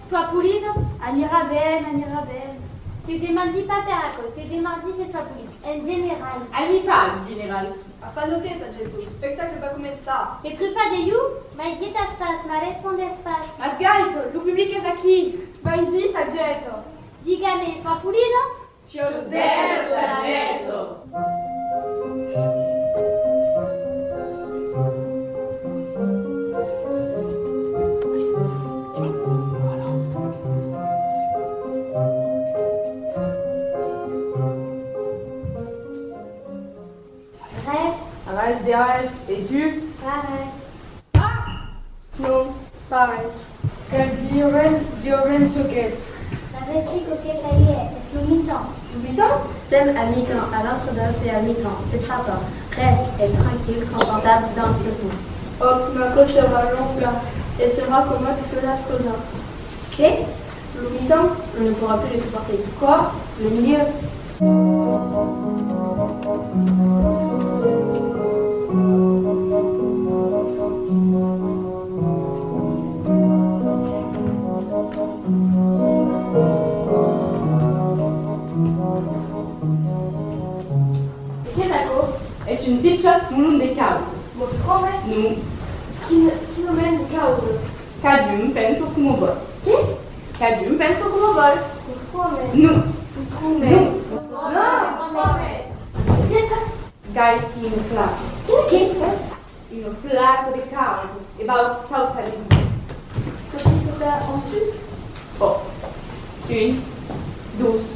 Sois pulito. Anirà bene. Te demandi pas terracotta, te demandi se sois pulito. En general. Amical, general. Fa noter, Sargento, lo spettacolo va cominciare. Te cru pas de you? Mai ghitas fas, ma respondes fas. Asgaito, lo public è aqui. Vai sì, Sargento. Dígame, sois pulito? José Sargento. Res. Et tu? Pares. Non, pares. Giovens soques. Sabesti que ça y est, es lo mi-temps. T'aimes à mi-temps, à l'entre-deux et à mi-temps. C'est sympa. Reste et tranquille, confortable dans ce coup. Oh, ma cosa sera longa e sarà come tutte le cose. Ok? Le mi-temps, on ne pourra plus le supporter. Quoi? Le milieu? È un picciot mulun de caos. Mostrome Nu, chi non è in causa. cadium penso come vol. Chi? Cadium penso come vol. Mostrome. Nu, Mostrome. nu. Mostrome. Gaiti in flaco. Chi? In un flaco de caos. E va a saltare via. Così si fa en dessus. Oh, une, douze.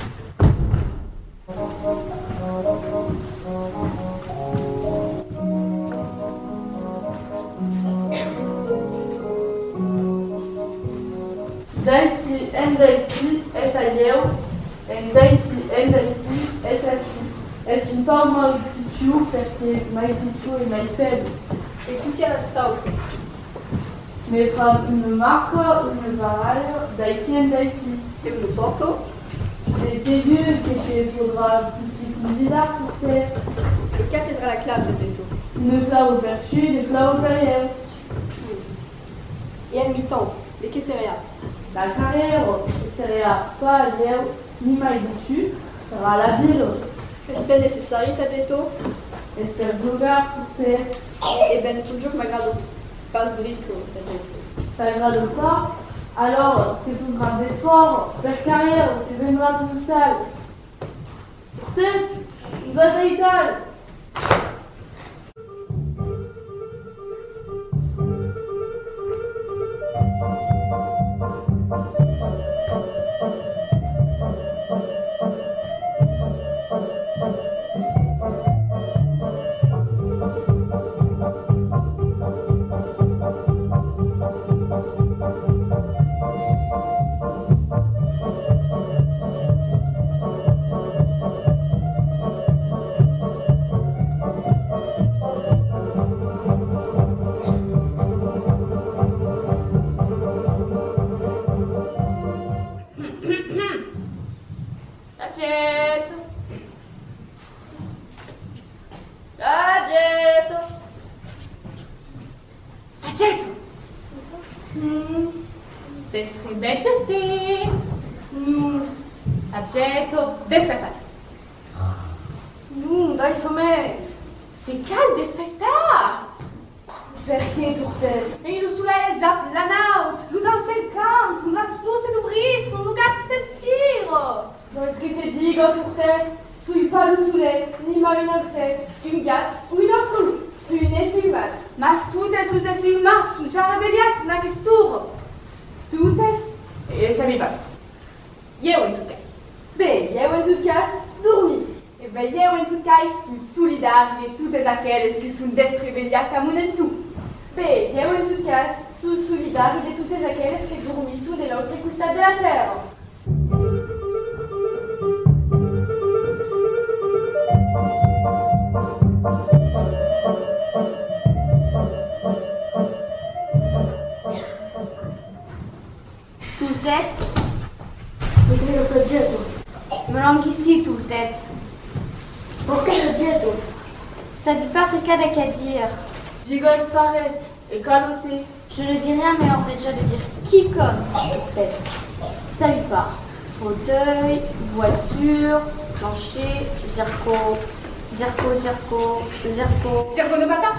Daisy, essa eu. Daisy, essa tu. Es un po' mai picciu perché mai picciu e mai faible. E così alla salto. Mettra une marque, une parole, Daisy and Daisy. E uno porto. Et c'est vieux que tu faudra plus bizarre pour faire. E cattedra la clave, Sargento. Une plat au perchu, des plats au perrier. E al mi-temps. De che seria? La carrière sera pas alleu ni mai dessus, sera la ville. È ben necessario, Sargento. Et c'est gouvert pour faire. E ben un gioco malgrado pas brico, Sargento. Pas grave de pas. Alors, que tout grand effort, per carrière, c'est viendra tout seul. Tête, vas-y, école. Sargento, despertar. Dai, sommer. C'est calme, despertar. Perché tourtel? E lo soleil zapp la naut, l'usam sel canto, la spose du bris, un lugar se stiro. Dans ce que te digo, tourtel, sui pas le soleil, ni mai une absent, une gatte ou une flou, sui une essimale. Mas tu es sus esimas, un già rebelliat, na che sturo. Tout est. E se mi basta. Eu in tout cas. Bem, eu en tout cas, dormis. E bem, eu in tout cas sus solidari de totes aqueles que sunt desrebelliat a monentu. Bem, eu en tout cas, sou solidário de todas aquelas que dormisson de l'autre costat de la terre. Tultet? Potrei soggetto. Me l'anche ici, Tultet. Pourquoi soggetto? Ça ne pas ce qu'à dire. Digos pares, et caloté. Je ne dis rien, mais on peut déjà le dire. Qui comme? tête. Ça lui part. Fauteuil, voiture, plancher, zirco, zirco, zirco, zirco. Zirconopata.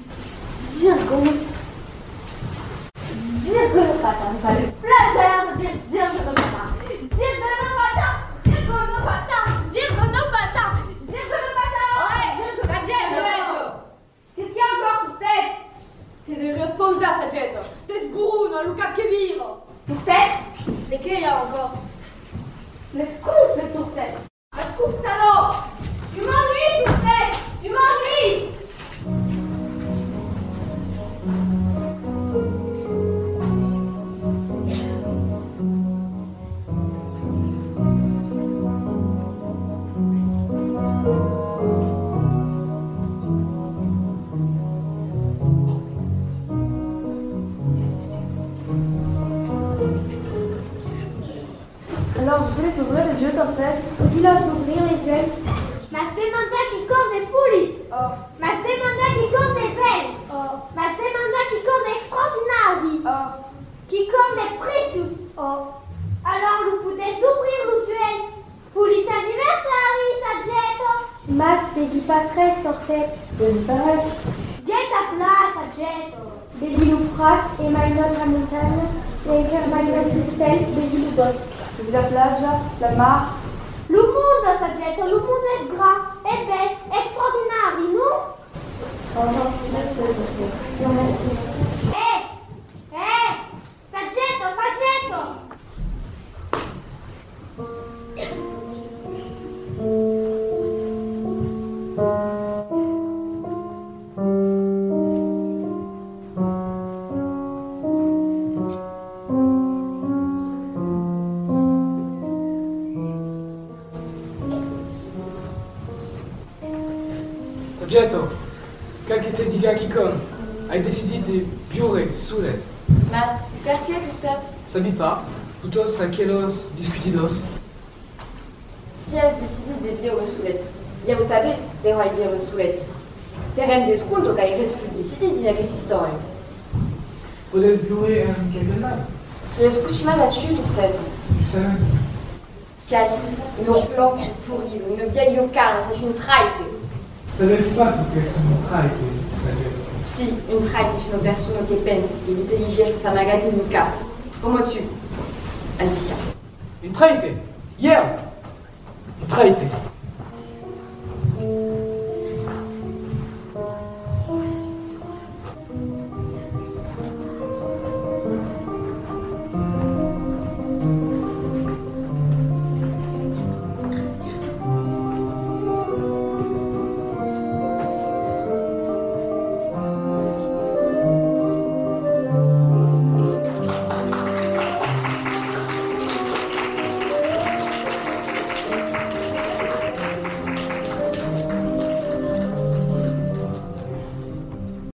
Zirgonopata, ça le flatteur de dire zirgonopata. Zirgonopata, zirgonopata, zirgonopata, zirgonopata. Ouais, Saggetto. Qu'est-ce qu'il y a encore pour tête? Te devi rispondere, Saggetto. Te sburuno, Luca che vivo. Pour tête, mais qu'il y a encore. Mais scouf le tour-tête. Ascoltalo. Tu m'ennuies, pour tête. Tu m'ennuies. Alors, je voulais ouvrir les yeux, Tortette. Dis-leur d'ouvrir les yeux. Ma demanda qui compte des poulies. Oh, Ma demanda qui compte des belles. oh, Ma demanda qui compte extraordinaire. oh. Qui compte des précieux. Alors, vous pouvez ouvrir les yeux. Poulit anniversaire, Saggetto. Mas des y passerait, Tortette. Disparaissent. Get ta place, Saggetto. Des îlots Prat et Maïnote la montagne, et Maïnote Christelle, des îlots Bosque. La plage, la mare. Le monde, Saggetto, le monde est grand, est bel, extraordinaire, nous. Oh, merci, Tortette. Non, merci. Saggetto, Saggetto. Saggetto, qualche diga chi con, hai deciso di biure sulet. Mas, perché tête? Sabi pas, putos a quelos discutidos. Si has decidit de dire sulet, io tabe de roi dire sulet. Terren desconto che hai restu decidit di questa storia. Podes biure un quel mal. Tu es scoutumade à tuer toute tête. Tu sais, Si Alice, une planque pourrie, une vieille carne, c'est une traite. savais pas ce que c'est une traite, Saggetto. Si, une traite è una persona che pensa che l'intelligenza sia magari in un capo. Come tu, Alicia. Une traite. Yeah. Une traite.